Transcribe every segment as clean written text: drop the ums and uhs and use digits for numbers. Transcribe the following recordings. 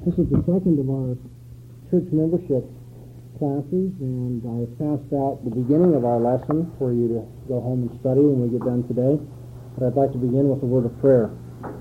This is the second of our church membership classes, and I passed out the beginning of our lesson for you to go home and study when we get done today. But I'd like to begin with a word of prayer.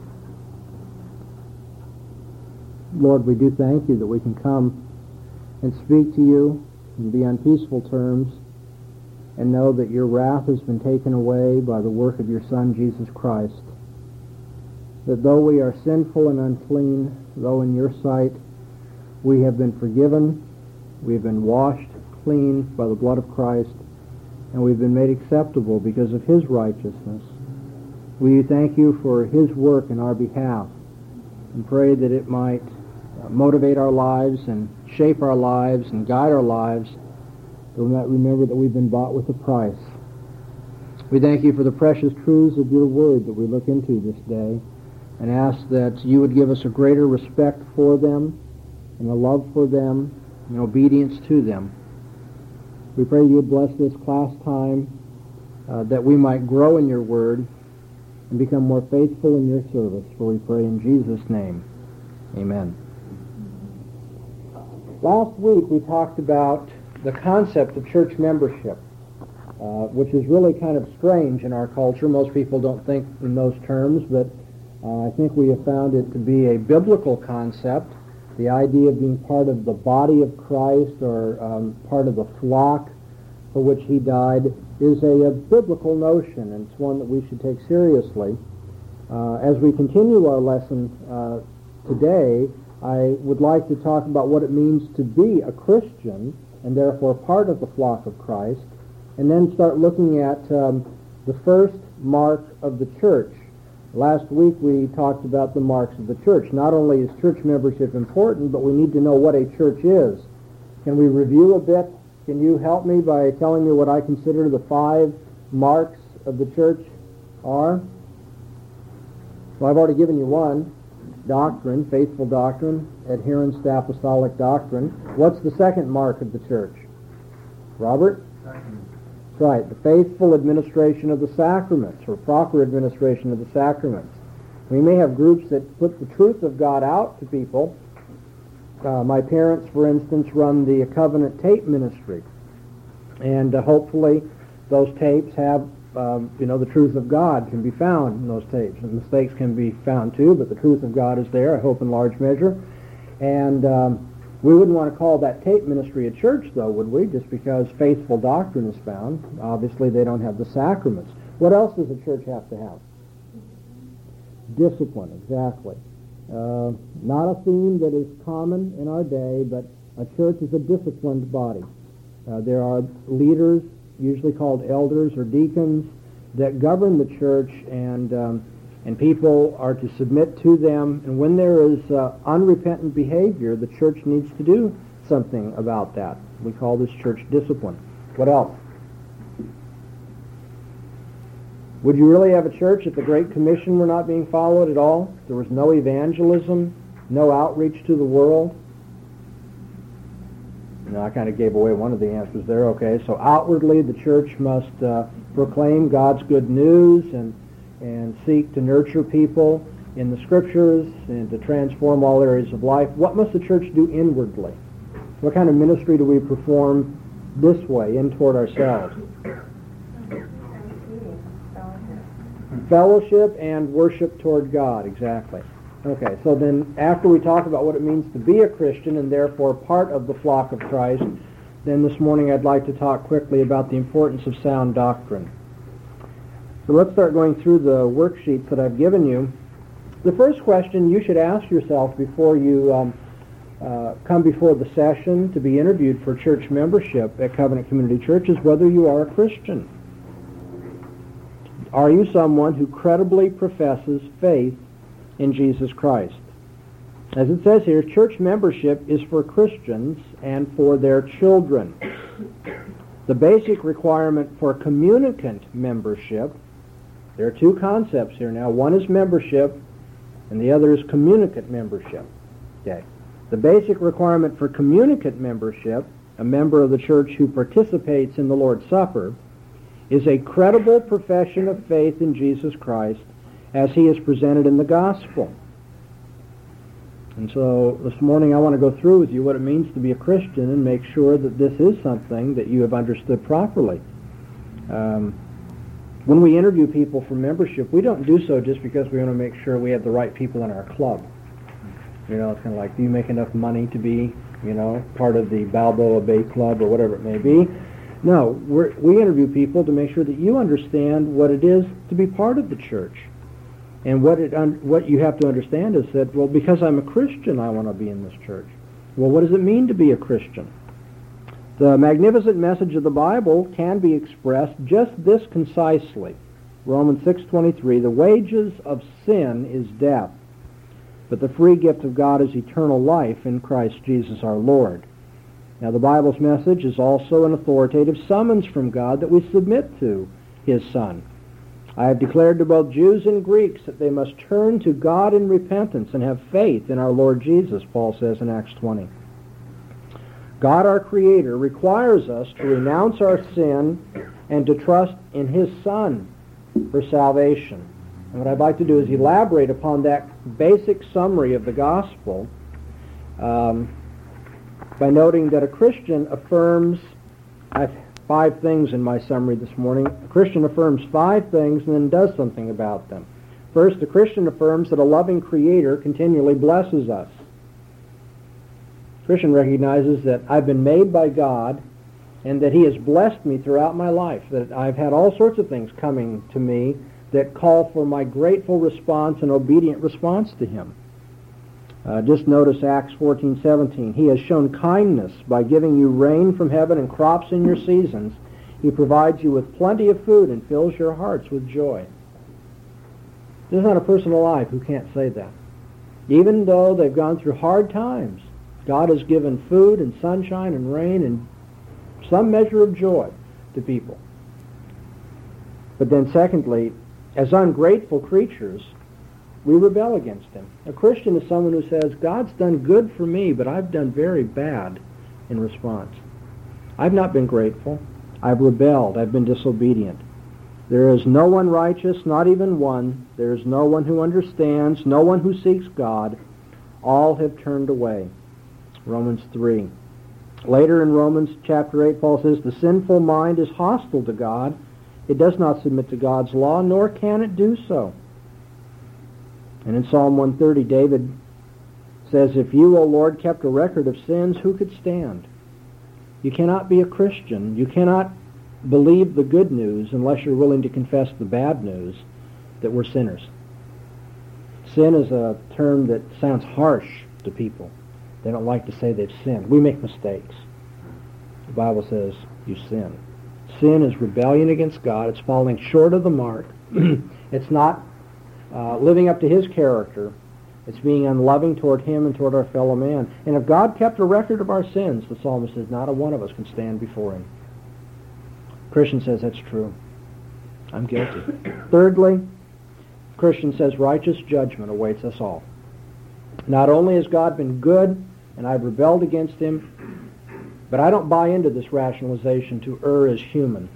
Lord, we do thank you that we can come and speak to you and be on peaceful terms and know that your wrath has been taken away by the work of your Son, Jesus Christ. That though we are sinful and unclean, though in your sight we have been forgiven, we have been washed clean by the blood of Christ, and we've been made acceptable because of his righteousness. We thank you for his work in our behalf and pray that it might motivate our lives and shape our lives and guide our lives, that we might remember that we've been bought with a price. We thank you for the precious truths of your word that we look into this day, and ask that you would give us a greater respect for them and a love for them and obedience to them. We pray you would bless this class time, that we might grow in your word and become more faithful in your service, for we pray in Jesus' name. Amen. Last week we talked about the concept of church membership, which is really kind of strange in our culture. Most people don't think in those terms, but I think we have found it to be a biblical concept. The idea of being part of the body of Christ or part of the flock for which he died is a biblical notion, and it's one that we should take seriously. As we continue our lesson today, I would like to talk about what it means to be a Christian and therefore part of the flock of Christ, and then start looking at the first mark of the church. Last week we talked about the marks of the church. Not only is church membership important, but we need to know what a church is. Can we review a bit? Can you help me by telling me what I consider the 5 marks of the church are? Well, I've already given you one. Doctrine, faithful doctrine, adherence to apostolic doctrine. What's the second mark of the church? Robert? Right, the faithful administration of the sacraments, or proper administration of the sacraments. We may have groups that put the truth of God out to people. My parents, for instance, run the Covenant Tape Ministry, and hopefully those tapes have, the truth of God can be found in those tapes. And mistakes can be found too, but the truth of God is there, I hope, in large measure. And we wouldn't want to call that tape ministry a church, though, would we? Just because faithful doctrine is found. Obviously, they don't have the sacraments. What else does a church have to have? Discipline, exactly. Not a theme that is common in our day, but a church is a disciplined body. There are leaders, usually called elders or deacons, that govern the church, and people are to submit to them. And when there is unrepentant behavior, the church needs to do something about that. We call this church discipline. What else? Would you really have a church if the Great Commission were not being followed at all? There was no evangelism, no outreach to the world? No, I kind of gave away one of the answers there. Okay, so outwardly the church must proclaim God's good news and seek to nurture people in the Scriptures and to transform all areas of life. What must the church do inwardly? What kind of ministry do we perform this way, in toward ourselves? Fellowship and worship toward God, exactly. Okay, so then after we talk about what it means to be a Christian and therefore part of the flock of Christ, then this morning I'd like to talk quickly about the importance of sound doctrine. So let's start going through the worksheets that I've given you. The first question you should ask yourself before you come before the session to be interviewed for church membership at Covenant Community Church is whether you are a Christian. Are you someone who credibly professes faith in Jesus Christ? As it says here, church membership is for Christians and for their children. The basic requirement for communicant membership, there are 2 concepts here now. One is membership, and the other is communicant membership. Okay. The basic requirement for communicant membership, a member of the church who participates in the Lord's Supper, is a credible profession of faith in Jesus Christ as he is presented in the gospel. And so this morning I want to go through with you what it means to be a Christian and make sure that this is something that you have understood properly. When we interview people for membership, we don't do so just because we want to make sure we have the right people in our club. You know, it's kind of like, do you make enough money to be, part of the Balboa Bay Club or whatever it may be? No, we interview people to make sure that you understand what it is to be part of the church. And what you have to understand is that, well, because I'm a Christian, I want to be in this church. Well, what does it mean to be a Christian? The magnificent message of the Bible can be expressed just this concisely. Romans 6:23, the wages of sin is death, but the free gift of God is eternal life in Christ Jesus our Lord. Now, the Bible's message is also an authoritative summons from God that we submit to His Son. I have declared to both Jews and Greeks that they must turn to God in repentance and have faith in our Lord Jesus, Paul says in Acts 20. God, our Creator, requires us to renounce our sin and to trust in His Son for salvation. And what I'd like to do is elaborate upon that basic summary of the gospel by noting that a Christian affirms, I have 5 things in my summary this morning. A Christian affirms 5 things and then does something about them. First, a Christian affirms that a loving Creator continually blesses us. Christian recognizes that I've been made by God and that He has blessed me throughout my life, that I've had all sorts of things coming to me that call for my grateful response and obedient response to Him. Just notice Acts 14:17. He has shown kindness by giving you rain from heaven and crops in your seasons. He provides you with plenty of food and fills your hearts with joy. There's not a person alive who can't say that. Even though they've gone through hard times, God has given food and sunshine and rain and some measure of joy to people. But then secondly, as ungrateful creatures, we rebel against Him. A Christian is someone who says, God's done good for me, but I've done very bad in response. I've not been grateful. I've rebelled. I've been disobedient. There is no one righteous, not even one. There is no one who understands, no one who seeks God. All have turned away. Romans 3. Later in Romans chapter 8, Paul says, the sinful mind is hostile to God. It does not submit to God's law, nor can it do so. And in Psalm 130, David says, if you, O Lord, kept a record of sins, who could stand? You cannot be a Christian. You cannot believe the good news unless you're willing to confess the bad news that we're sinners. Sin is a term that sounds harsh to people. They don't like to say they've sinned. We make mistakes. The Bible says you sin. Sin is rebellion against God. It's falling short of the mark. It's not living up to His character. It's being unloving toward Him and toward our fellow man. And if God kept a record of our sins, the psalmist says, not a one of us can stand before Him. Christian says that's true. I'm guilty. Thirdly, Christian says righteous judgment awaits us all. Not only has God been good and I've rebelled against Him, but I don't buy into this rationalization to err as human.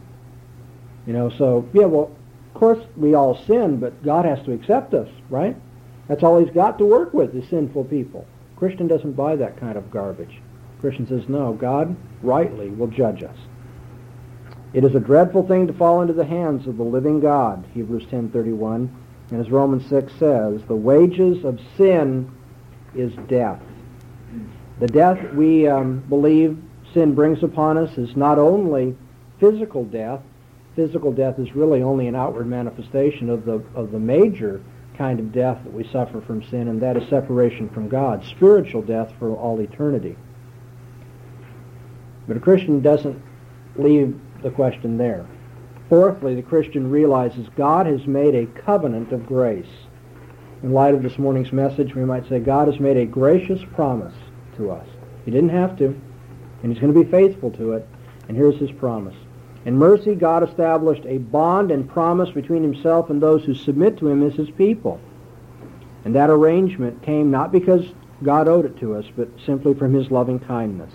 So, of course we all sin, but God has to accept us, right? That's all He's got to work with is sinful people. Christian doesn't buy that kind of garbage. Christian says, no, God rightly will judge us. It is a dreadful thing to fall into the hands of the living God, Hebrews 10:31. And as Romans 6 says, the wages of sin is death. The death we believe sin brings upon us is not only physical death. Physical death is really only an outward manifestation of the major kind of death that we suffer from sin, and that is separation from God, spiritual death for all eternity. But a Christian doesn't leave the question there. Fourthly, the Christian realizes God has made a covenant of grace. In light of this morning's message, we might say God has made a gracious promise to us. He didn't have to, and He's going to be faithful to it. And here's His promise. In mercy, God established a bond and promise between Himself and those who submit to Him as His people. And that arrangement came not because God owed it to us, but simply from His loving kindness.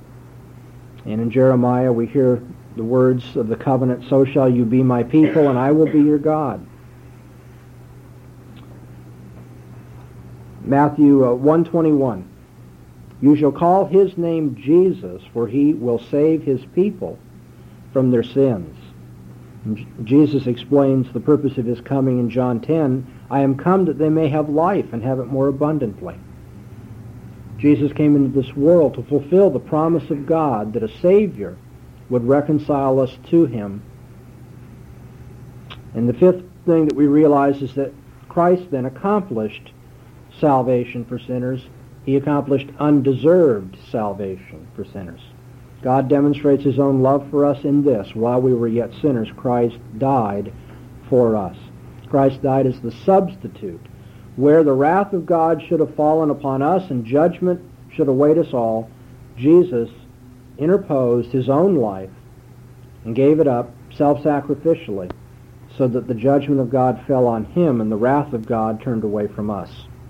And in Jeremiah, we hear the words of the covenant, so shall you be my people, and I will be your God. Matthew 1:21. You shall call his name Jesus, for he will save his people from their sins. And Jesus explains the purpose of his coming in John 10. I am come that they may have life and have it more abundantly. Jesus came into this world to fulfill the promise of God that a Savior would reconcile us to him. And the fifth thing that we realize is that Christ then accomplished salvation for sinners. He accomplished undeserved salvation for sinners. God demonstrates his own love for us in this: while we were yet sinners, Christ died for us. Christ died as the substitute. Where the wrath of God should have fallen upon us and judgment should await us all, Jesus interposed his own life and gave it up self-sacrificially, so that the judgment of God fell on him and the wrath of God turned away from us.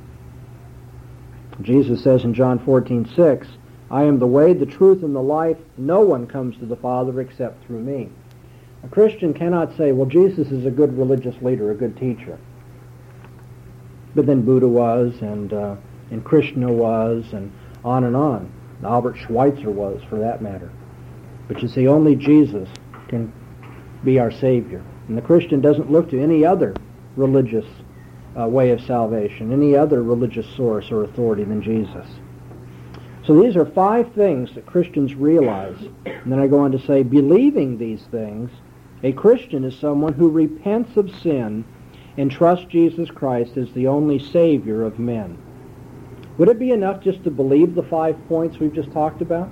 Jesus says in John 14:6, I am the way, the truth, and the life. No one comes to the Father except through me. A Christian cannot say, well, Jesus is a good religious leader, a good teacher. But then Buddha was, and Krishna was, and on. Albert Schweitzer was, for that matter. But you see, only Jesus can be our Savior. And the Christian doesn't look to any other religious way of salvation, any other religious source or authority than Jesus. So these are 5 things that Christians realize. And then I go on to say, believing these things, a Christian is someone who repents of sin and trusts Jesus Christ as the only Savior of men. Would it be enough just to believe the 5 points we've just talked about?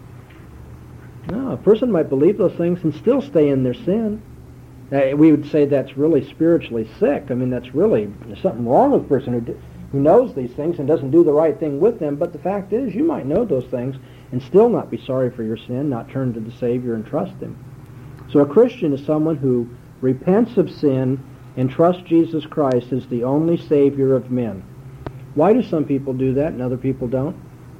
No, a person might believe those things and still stay in their sin. We would say that's really spiritually sick. I mean, that's really, there's something wrong with a person who knows these things and doesn't do the right thing with them. But the fact is, you might know those things and still not be sorry for your sin, not turn to the Savior and trust him. So a Christian is someone who repents of sin and trusts Jesus Christ as the only Savior of men. Why do some people do that and other people don't?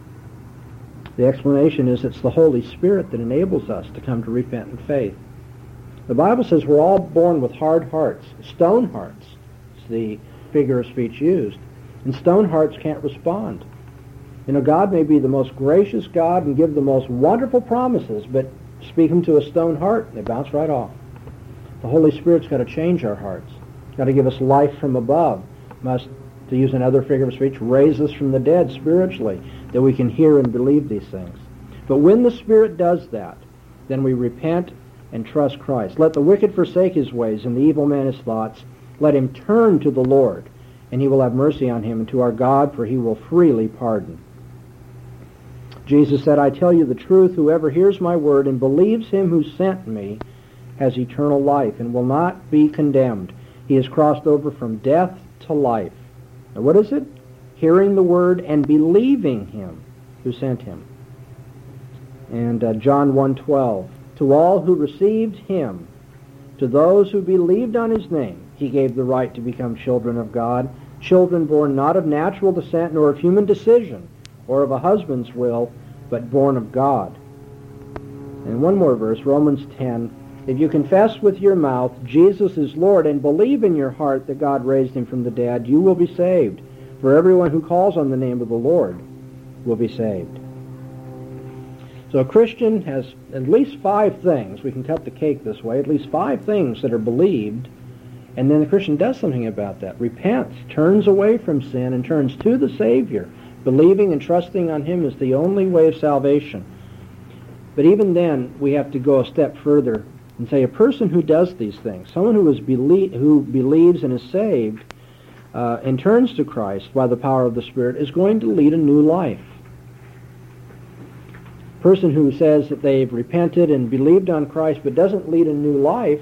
The explanation is it's the Holy Spirit that enables us to come to repentant faith. The Bible says we're all born with hard hearts, stone hearts. It's the figure of speech used. And stone hearts can't respond. You know, God may be the most gracious God and give the most wonderful promises, but speak them to a stone heart and they bounce right off. The Holy Spirit's got to change our hearts. Got to give us life from above. Must, to use another figure of speech, raise us from the dead spiritually, that we can hear and believe these things. But when the Spirit does that, then we repent and trust Christ. Let the wicked forsake his ways and the evil man his thoughts. Let him turn to the Lord, and he will have mercy on him, and to our God, for he will freely pardon. Jesus said, I tell you the truth, whoever hears my word and believes him who sent me has eternal life and will not be condemned. He has crossed over from death to life. Now what is it? Hearing the word and believing him who sent him. And John 1:12, to all who received him, to those who believed on his name, he gave the right to become children of God, children born not of natural descent nor of human decision or of a husband's will, but born of God. And one more verse, Romans 10, if you confess with your mouth Jesus is Lord and believe in your heart that God raised him from the dead, you will be saved. For everyone who calls on the name of the Lord will be saved. So a Christian has at least 5 things, we can cut the cake this way, at least 5 things that are believed, and then the Christian does something about that. Repents, turns away from sin, and turns to the Savior, believing and trusting on him is the only way of salvation. But even then, we have to go a step further and say a person who does these things, someone who believes and is saved and turns to Christ by the power of the Spirit, is going to lead a new life. A person who says that they've repented and believed on Christ but doesn't lead a new life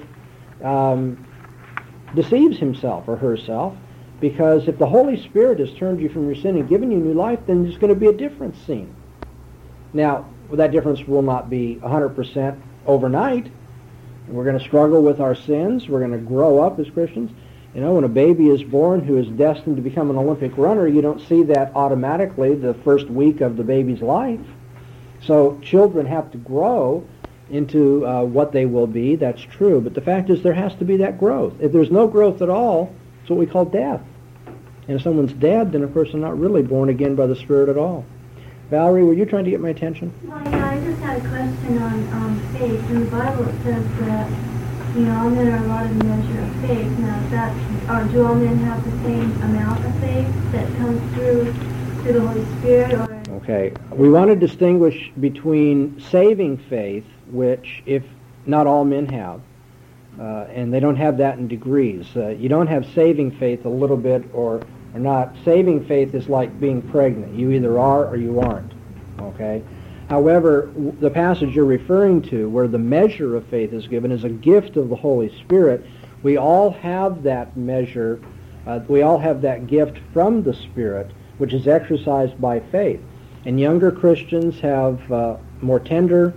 deceives himself or herself, because if the Holy Spirit has turned you from your sin and given you new life, then there's going to be a difference seen. Now, that difference will not be 100% overnight. We're going to struggle with our sins. We're going to grow up as Christians. You know, when a baby is born who is destined to become an Olympic runner, you don't see that automatically the first week of the baby's life. So children have to grow into what they will be. That's true. But the fact is there has to be that growth. If there's no growth at all, it's what we call death. And if someone's dead, then of course they're not really born again by the Spirit at all. Valerie, were you trying to get my attention? Well, yeah, I just had a question on faith. In the Bible it says that, all men are allotted a measure of faith. Now, do all men have the same amount of faith that comes through the Holy Spirit? Or? Okay. We want to distinguish between saving faith, which if not all men have, and they don't have that in degrees. You don't have saving faith a little bit or not. Saving faith is like being pregnant. You either are or you aren't. Okay? However, the passage you're referring to, where the measure of faith is given, is a gift of the Holy Spirit. We all have that measure. We all have that gift from the Spirit, which is exercised by faith. And younger Christians have more tender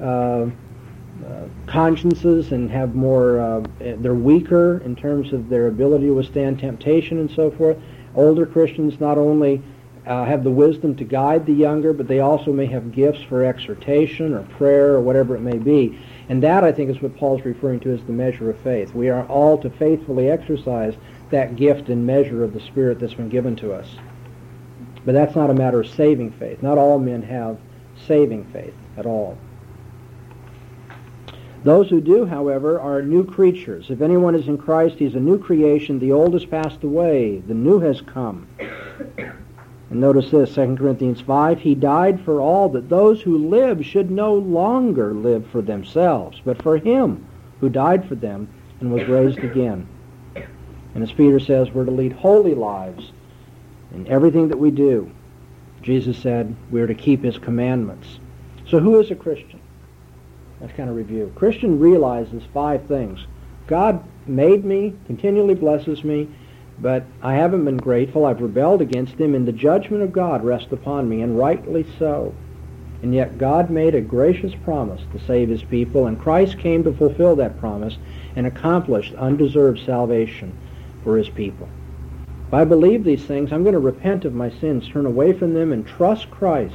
consciences and have more, they're weaker in terms of their ability to withstand temptation and so forth. Older Christians not only have the wisdom to guide the younger, but they also may have gifts for exhortation or prayer or whatever it may be. And that, I think, is what Paul's referring to as the measure of faith. We are all to faithfully exercise that gift and measure of the Spirit that's been given to us. But that's not a matter of saving faith. Not all men have saving faith at all. Those who do, however, are new creatures. If anyone is in Christ, he's a new creation. The old has passed away. The new has come. And notice this, 2 Corinthians 5, he died for all, that those who live should no longer live for themselves, but for him who died for them and was raised again. And as Peter says, we're to lead holy lives in everything that we do. Jesus said we're to keep his commandments. So who is a Christian? Let's kind of review. Christian realizes 5 things. God made me, continually blesses me, but I haven't been grateful. I've rebelled against him, and the judgment of God rests upon me, and rightly so. And yet God made a gracious promise to save his people, and Christ came to fulfill that promise and accomplished undeserved salvation for his people. If I believe these things, I'm going to repent of my sins, turn away from them, and trust Christ.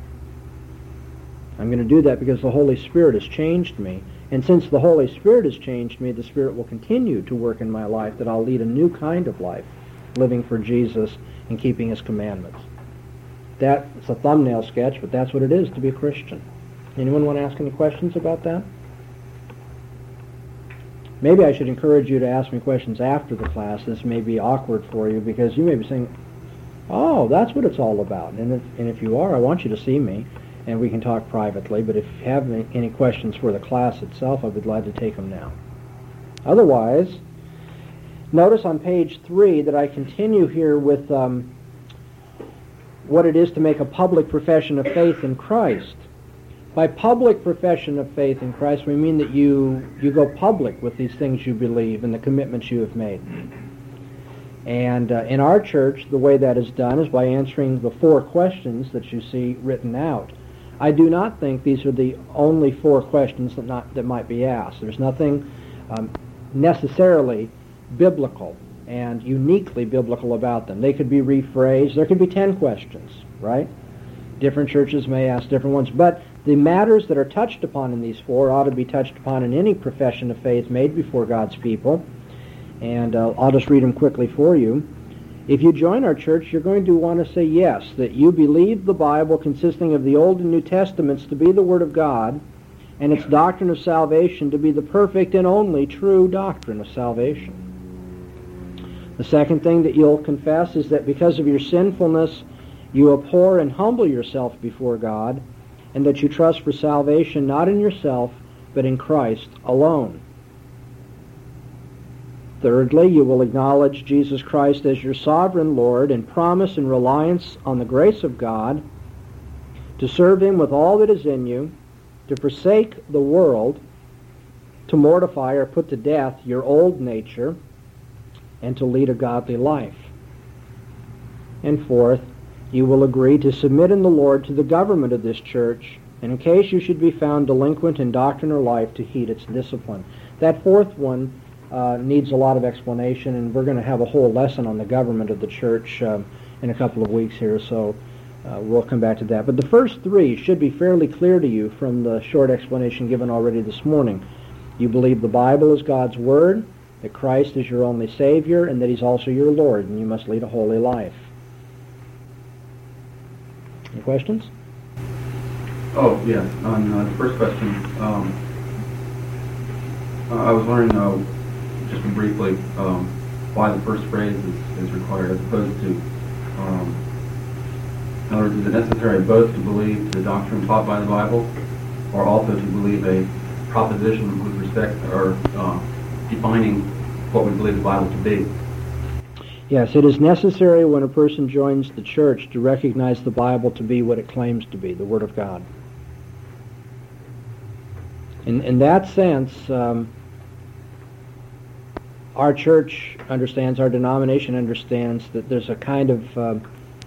I'm going to do that because the Holy Spirit has changed me. And since the Holy Spirit has changed me, the Spirit will continue to work in my life, that I'll lead a new kind of life, living for Jesus and keeping his commandments. That's a thumbnail sketch, but that's what it is to be a Christian. Anyone want to ask any questions about that? Maybe I should encourage you to ask me questions after the class. This may be awkward for you because you may be saying, oh, that's what it's all about. And if you are, I want you to see me, and we can talk privately. But if you have any questions for the class itself, I'd be glad to take them now. Otherwise, notice on page 3 that I continue here with what it is to make a public profession of faith in Christ. By public profession of faith in Christ, we mean that you go public with these things you believe and the commitments you have made. And in our church, the way that is done is by answering the 4 questions that you see written out. I do not think these are the only 4 questions that might be asked. There's nothing necessarily biblical and uniquely biblical about them. They could be rephrased. There could be 10 questions, right? Different churches may ask different ones, but the matters that are touched upon in these 4 ought to be touched upon in any profession of faith made before God's people. And I'll just read them quickly for you. If you join our church, you're going to want to say yes, that you believe the Bible consisting of the Old and New Testaments to be the Word of God, and its doctrine of salvation to be the perfect and only true doctrine of salvation. The second thing that you'll confess is that because of your sinfulness, you abhor and humble yourself before God, and that you trust for salvation not in yourself, but in Christ alone. Thirdly, you will acknowledge Jesus Christ as your sovereign Lord and promise in reliance on the grace of God to serve him with all that is in you, to forsake the world, to mortify or put to death your old nature, and to lead a godly life. And fourth, you will agree to submit in the Lord to the government of this church, and in case you should be found delinquent in doctrine or life, to heed its discipline. That fourth one needs a lot of explanation, and we're going to have a whole lesson on the government of the church in a couple of weeks here, so we'll come back to that. But the first 3 should be fairly clear to you from the short explanation given already this morning. You believe the Bible is God's Word, that Christ is your only Savior and that He's also your Lord, and you must lead a holy life. Any questions? Oh, yes. On the first question, I was wondering, just briefly, why the first phrase is required as opposed to, in other words, is it necessary both to believe the doctrine taught by the Bible or also to believe a proposition with respect or defining what we believe the Bible to be? Yes, it is necessary when a person joins the church to recognize the Bible to be what it claims to be, the Word of God. In that sense, our church understands, our denomination understands that there's a kind of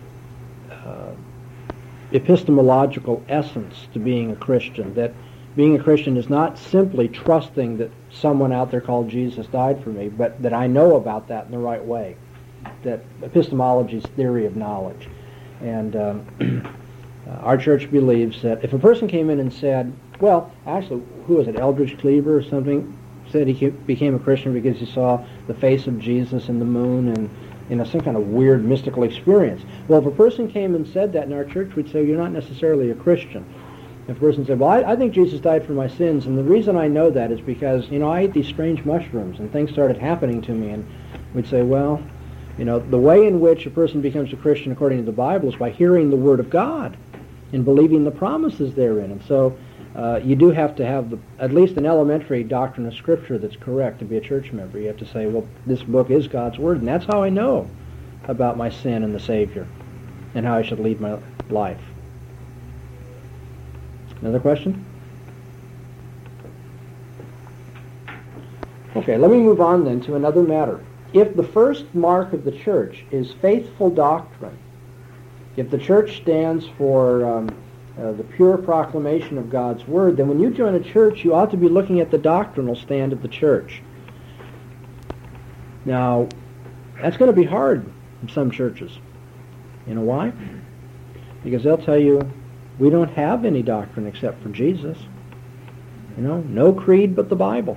epistemological essence to being a Christian, that being a Christian is not simply trusting that someone out there called Jesus died for me, but that I know about that in the right way. That epistemology is theory of knowledge. And our church believes that if a person came in and said, well, actually, who was it, Eldridge Cleaver or something, said he became a Christian because he saw the face of Jesus in the moon and some kind of weird mystical experience. Well, if a person came and said that in our church, we'd say, you're not necessarily a Christian. If a person said, well, I think Jesus died for my sins, and the reason I know that is because, I ate these strange mushrooms, and things started happening to me, and we'd say, well, the way in which a person becomes a Christian according to the Bible is by hearing the Word of God and believing the promises therein. And so you do have to have at least an elementary doctrine of Scripture that's correct to be a church member. You have to say, well, this book is God's Word, and that's how I know about my sin and the Savior and how I should lead my life. Another question? Okay, let me move on then to another matter. If the first mark of the church is faithful doctrine, if the church stands for the pure proclamation of God's Word, then when you join a church, you ought to be looking at the doctrinal stand of the church. Now, that's going to be hard in some churches. You know why? Because they'll tell you, we don't have any doctrine except for Jesus. No creed but the Bible.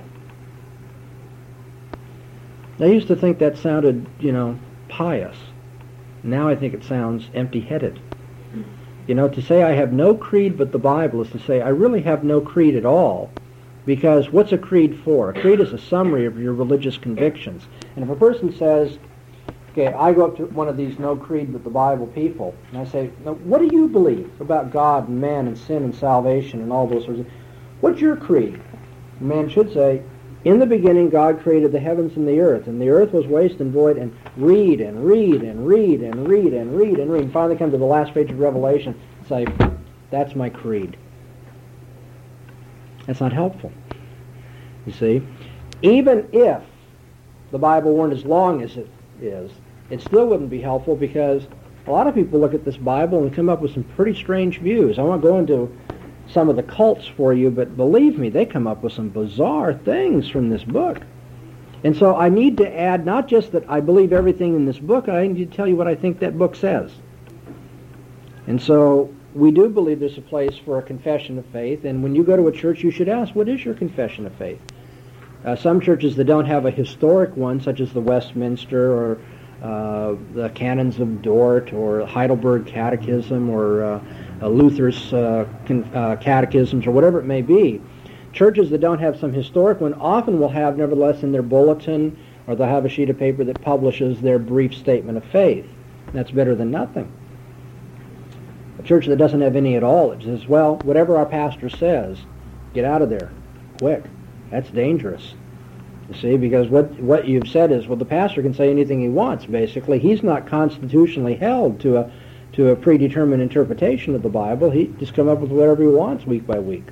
I used to think that sounded, pious. Now I think it sounds empty-headed. To say I have no creed but the Bible is to say I really have no creed at all, because what's a creed for? A creed is a summary of your religious convictions. And if a person says, okay, I go up to one of these no creed but the Bible people, and I say, now, what do you believe about God and man and sin and salvation and all those sorts of things? What's your creed? A man should say, in the beginning God created the heavens and the earth was waste and void, and read and read and read and read and read and read, and finally come to the last page of Revelation and say, that's my creed. That's not helpful. You see? Even if the Bible weren't as long as it is, it still wouldn't be helpful, because a lot of people look at this Bible and come up with some pretty strange views. I won't go into some of the cults for you, but believe me, they come up with some bizarre things from this book. And so I need to add not just that I believe everything in this book, I need to tell you what I think that book says. And so we do believe there's a place for a confession of faith, and when you go to a church, you should ask, what is your confession of faith? Some churches that don't have a historic one, such as the Westminster or the Canons of Dort or Heidelberg Catechism or Luther's catechisms or whatever it may be, churches that don't have some historic one often will have, nevertheless, in their bulletin, or they'll have a sheet of paper that publishes their brief statement of faith. That's better than nothing. A church that doesn't have any at all, it says, well, whatever our pastor says, get out of there, quick. That's dangerous. You see, because what you've said is, well, the pastor can say anything he wants, basically. He's not constitutionally held to a predetermined interpretation of the Bible. He just come up with whatever he wants week by week.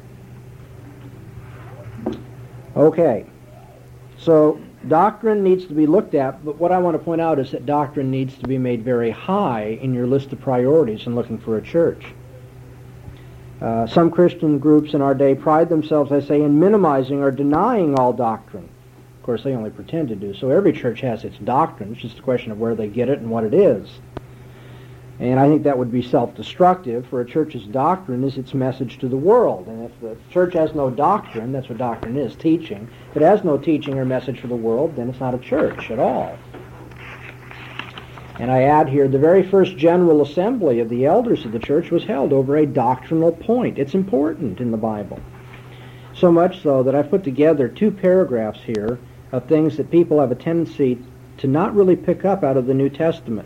Okay. So doctrine needs to be looked at, but what I want to point out is that doctrine needs to be made very high in your list of priorities in looking for a church. Some Christian groups in our day pride themselves, I say, in minimizing or denying all doctrine. Of course, they only pretend to do so. Every church has its doctrine. It's just a question of where they get it and what it is. And I think that would be self-destructive, for a church's doctrine is its message to the world. And if the church has no doctrine, that's what doctrine is, teaching. If it has no teaching or message for the world, then it's not a church at all. And I add here, the very first general assembly of the elders of the church was held over a doctrinal point. It's important in the Bible. So much so that I've put together 2 paragraphs here of things that people have a tendency to not really pick up out of the New Testament.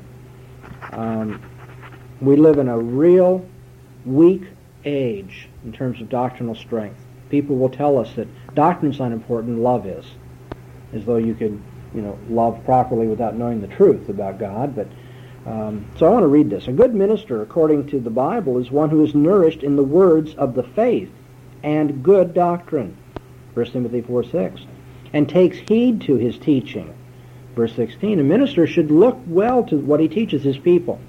We live in a real weak age in terms of doctrinal strength. People will tell us that doctrine's not important, love is. As though you could, love properly without knowing the truth about God. But so I want to read this. A good minister, according to the Bible, is one who is nourished in the words of the faith and good doctrine. 1 Timothy 4:6. And takes heed to his teaching. Verse 16. A minister should look well to what he teaches his people.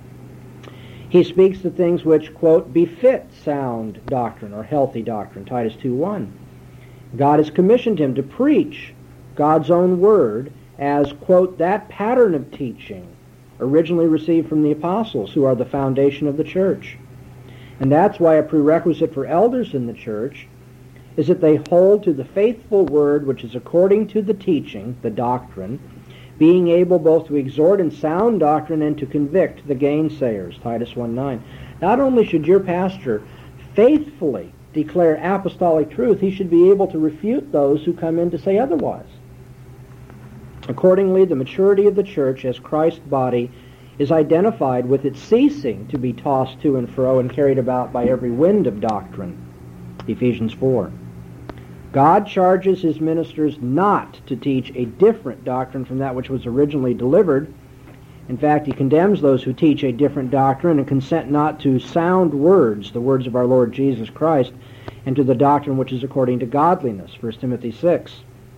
He speaks the things which, quote, befit sound doctrine or healthy doctrine, Titus 2:1. God has commissioned him to preach God's own word as, quote, that pattern of teaching originally received from the apostles, who are the foundation of the church. And that's why a prerequisite for elders in the church is that they hold to the faithful word which is according to the teaching, the doctrine, being able both to exhort in sound doctrine and to convict the gainsayers, Titus 1:9. Not only should your pastor faithfully declare apostolic truth, he should be able to refute those who come in to say otherwise. Accordingly, the maturity of the church as Christ's body is identified with its ceasing to be tossed to and fro and carried about by every wind of doctrine, Ephesians 4. God charges his ministers not to teach a different doctrine from that which was originally delivered. In fact, he condemns those who teach a different doctrine and consent not to sound words, the words of our Lord Jesus Christ, and to the doctrine which is according to godliness, 1 Timothy 6.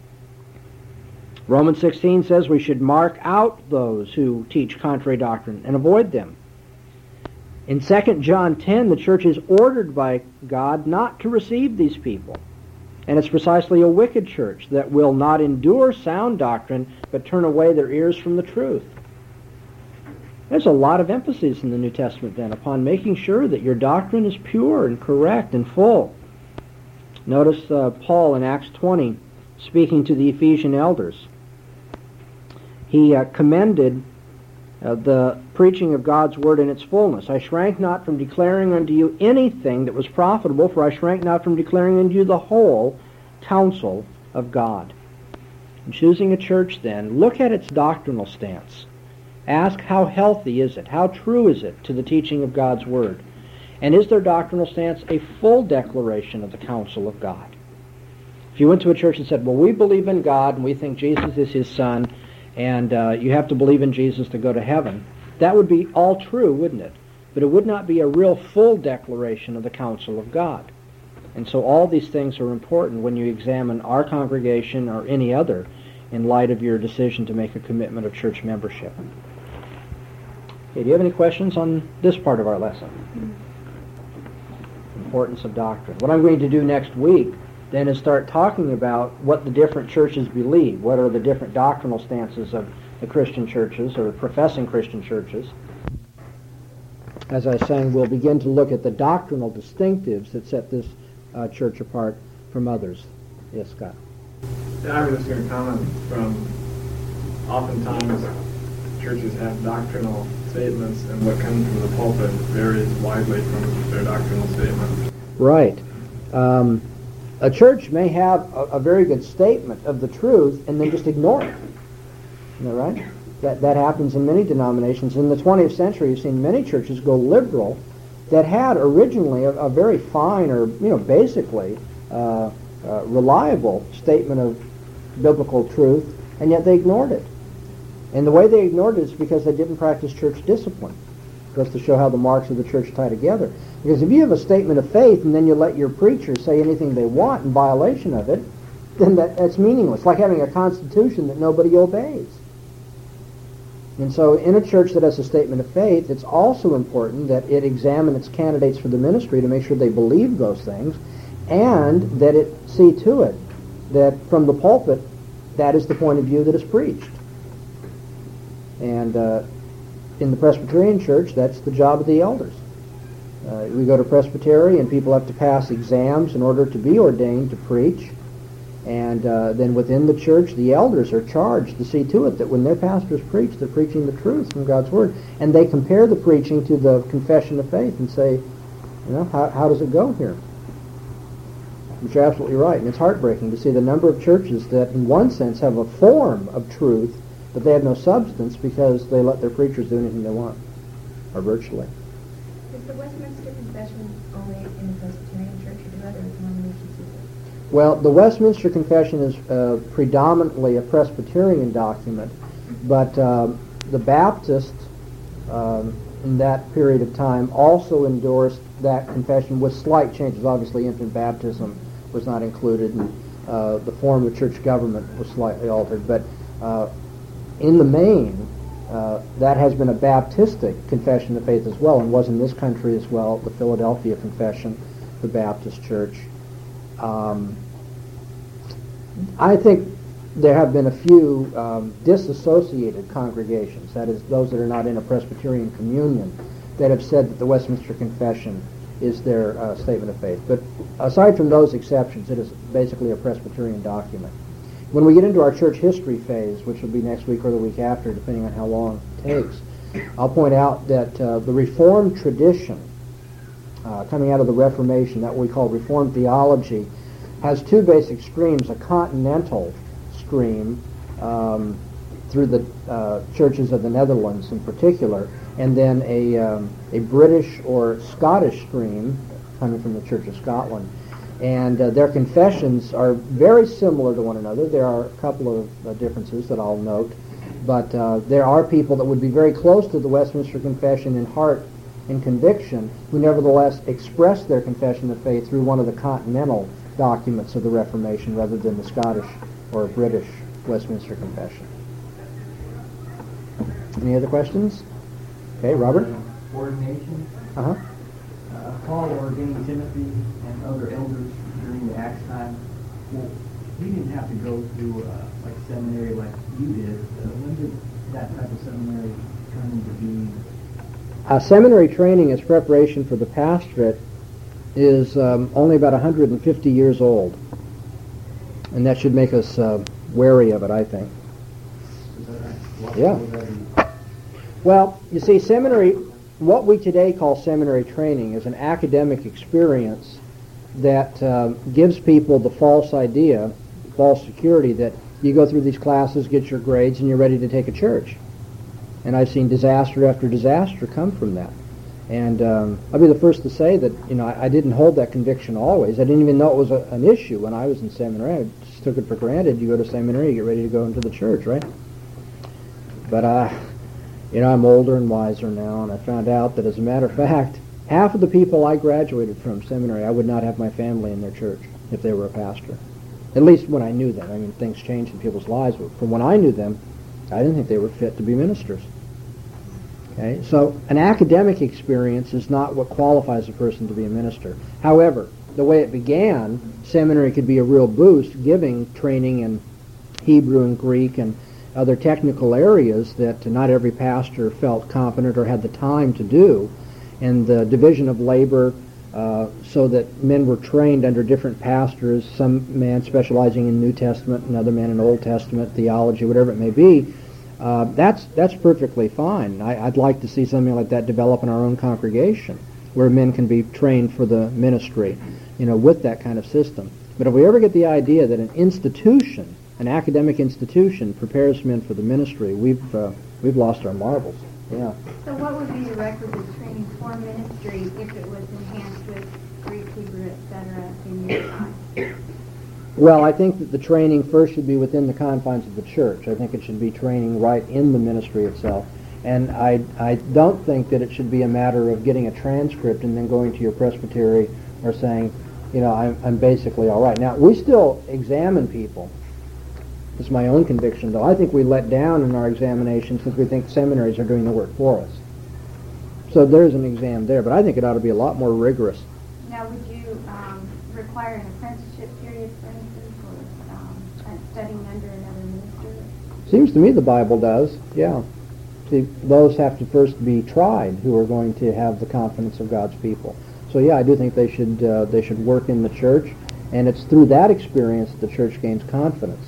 Romans 16 says we should mark out those who teach contrary doctrine and avoid them. In 2 John 10, the church is ordered by God not to receive these people. And it's precisely a wicked church that will not endure sound doctrine, but turn away their ears from the truth. There's a lot of emphasis in the New Testament then upon making sure that your doctrine is pure and correct and full. Notice Paul in Acts 20 speaking to the Ephesian elders. He commended the preaching of God's word in its fullness. I shrank not from declaring unto you anything that was profitable, for I shrank not from declaring unto you the whole counsel of God. In choosing a church then, look at its doctrinal stance. Ask how healthy is it, how true is it to the teaching of God's word, and is their doctrinal stance a full declaration of the counsel of God? If you went to a church and said, well, we believe in God and we think Jesus is his son, and you have to believe in Jesus to go to heaven, that would be all true, wouldn't it? But it would not be a real full declaration of the counsel of God. And so all these things are important when you examine our congregation or any other in light of your decision to make a commitment of church membership. Okay, do you have any questions on this part of our lesson? Importance of doctrine. What I'm going to do next week then is start talking about what the different churches believe. What are the different doctrinal stances of the Christian churches or the professing Christian churches. As I was saying, we'll begin to look at the doctrinal distinctives that set this church apart from others. Yes, Scott? Yeah, I was just going to comment from oftentimes churches have doctrinal statements, and what comes from the pulpit varies widely from their doctrinal statement. Right. A church may have a very good statement of the truth and then just ignore it. Isn't that right? That happens in many denominations. In the 20th century, you've seen many churches go liberal that had originally a very fine or, basically reliable statement of biblical truth, and yet they ignored it. And the way they ignored it is because they didn't practice church discipline. Goes to show how the marks of the church tie together. Because if you have a statement of faith and then you let your preacher say anything they want in violation of it, then that's meaningless. It's like having a constitution that nobody obeys. And so in a church that has a statement of faith, it's also important that it examine its candidates for the ministry to make sure they believe those things, and that it see to it that from the pulpit, that is the point of view that is preached. And in the Presbyterian Church, that's the job of the elders. We go to Presbytery, and people have to pass exams in order to be ordained to preach. And then within the church, the elders are charged to see to it that when their pastors preach, they're preaching the truth from God's Word. And they compare the preaching to the confession of faith and say, how does it go here? But you're absolutely right, and it's heartbreaking to see the number of churches that, in one sense, have a form of truth, but they have no substance because they let their preachers do anything they want, or virtually. Is the Westminster Confession only in the Presbyterian Church, or do other denominations use it? Well, the Westminster Confession is predominantly a Presbyterian document, but the Baptists in that period of time also endorsed that confession with slight changes. Obviously, infant baptism was not included, and the form of church government was slightly altered. But in the main, that has been a Baptistic confession of faith as well, and was in this country as well, the Philadelphia Confession, the Baptist Church. I think there have been a few disassociated congregations, that is, those that are not in a Presbyterian communion, that have said that the Westminster Confession is their statement of faith. But aside from those exceptions, it is basically a Presbyterian document. When we get into our church history phase, which will be next week or the week after, depending on how long it takes, I'll point out that the Reformed tradition, coming out of the Reformation, that we call Reformed theology, has two basic streams: a continental stream through the churches of the Netherlands in particular, and then a British or Scottish stream coming from the Church of Scotland. And their confessions are very similar to one another. There are a couple of differences that I'll note, but there are people that would be very close to the Westminster Confession in heart and conviction who nevertheless express their confession of faith through one of the continental documents of the Reformation rather than the Scottish or British Westminster Confession. Any other questions? Okay, Robert? Ordination. Paul ordained Timothy and other elders during the Acts time. Well, he didn't have to go through like seminary like you did. When did that type of seminary come into being? Seminary training as preparation for the pastorate is only about 150 years old, and that should make us wary of it, I think. Is that right? Yeah. Well, you see, seminary, what we today call seminary training, is an academic experience that gives people the false idea, false security, that you go through these classes, get your grades, and you're ready to take a church. And I've seen disaster after disaster come from that. And I'll be the first to say that, I didn't hold that conviction always. I didn't even know it was an issue when I was in seminary. I just took it for granted. You go to seminary, you get ready to go into the church, right? But, I'm older and wiser now, and I found out that, as a matter of fact, half of the people I graduated from seminary, I would not have my family in their church if they were a pastor. At least when I knew them. I mean, things change in people's lives, but from when I knew them, I didn't think they were fit to be ministers. Okay, so an academic experience is not what qualifies a person to be a minister. However, the way it began, seminary could be a real boost, giving training in Hebrew and Greek and other technical areas that not every pastor felt competent or had the time to do, and the division of labor so that men were trained under different pastors, some man specializing in New Testament, another man in Old Testament, theology, whatever it may be. That's perfectly fine. I'd like to see something like that develop in our own congregation, where men can be trained for the ministry, with that kind of system. But if we ever get the idea that an institution, an academic institution, prepares men for the ministry, we've lost our marbles. Yeah. So what would be the requisite training for ministry if it was enhanced with Greek, Hebrew, etc. in your time? Well, I think that the training first should be within the confines of the church. I think it should be training right in the ministry itself. And I don't think that it should be a matter of getting a transcript and then going to your presbytery or saying, I'm basically all right. Now, we still examine people. It's my own conviction, though. I think we let down in our examinations because we think seminaries are doing the work for us. So there's an exam there, but I think it ought to be a lot more rigorous. Now, would you require an apprenticeship period, for instance, or studying under another minister? Seems to me the Bible does, yeah. See, those have to first be tried who are going to have the confidence of God's people. So yeah, I do think they should work in the church, and it's through that experience that the church gains confidence.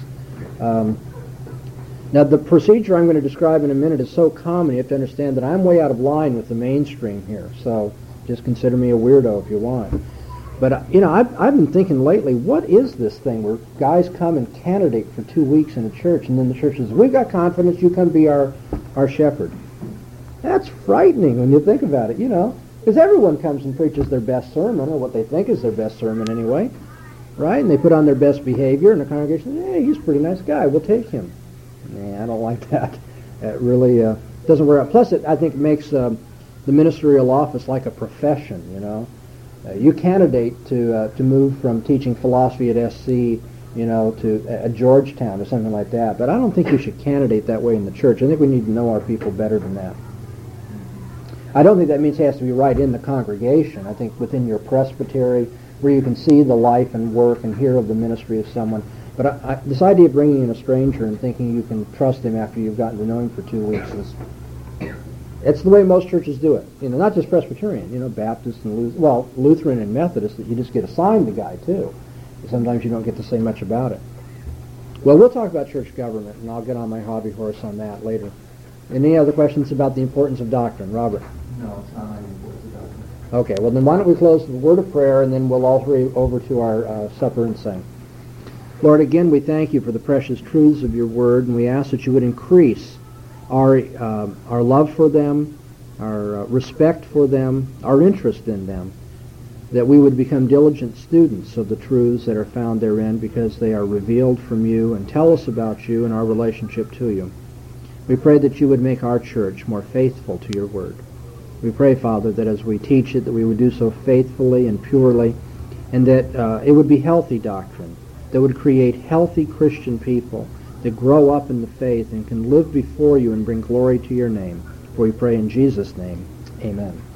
Now, the procedure I'm going to describe in a minute is so common, you have to understand that I'm way out of line with the mainstream here, so just consider me a weirdo if you want. But, I've been thinking lately, what is this thing where guys come and candidate for 2 weeks in a church, and then the church says, we've got confidence, you come be our shepherd. That's frightening when you think about it, because everyone comes and preaches their best sermon, or what they think is their best sermon anyway, right? And they put on their best behavior, and the congregation says, hey, he's a pretty nice guy, we'll take him. Nah, I don't like that. It really doesn't work out. Plus, I think it makes the ministerial office like a profession, you candidate to move from teaching philosophy at SC, to Georgetown or something like that. But I don't think you should candidate that way in the church. I think we need to know our people better than that. I don't think that means it has to be right in the congregation. I think within your presbytery, where you can see the life and work and hear of the ministry of someone. But this idea of bringing in a stranger and thinking you can trust him after you've gotten to know him for 2 weeks it's the way most churches do it. Not just Presbyterian, Baptist and Lutheran and Methodist, that you just get assigned the guy too. Sometimes you don't get to say much about it. Well, we'll talk about church government, and I'll get on my hobby horse on that later. Any other questions about the importance of doctrine? Robert? No, it's not on the importance of doctrine. Okay, well then why don't we close with a word of prayer, and then we'll all hurry over to our supper and sing. Lord, again, we thank you for the precious truths of your word, and we ask that you would increase our love for them, our respect for them, our interest in them, that we would become diligent students of the truths that are found therein because they are revealed from you and tell us about you and our relationship to you. We pray that you would make our church more faithful to your word. We pray, Father, that as we teach it, that we would do so faithfully and purely, and that it would be healthy doctrine, that would create healthy Christian people that grow up in the faith and can live before you and bring glory to your name. For we pray in Jesus' name, amen.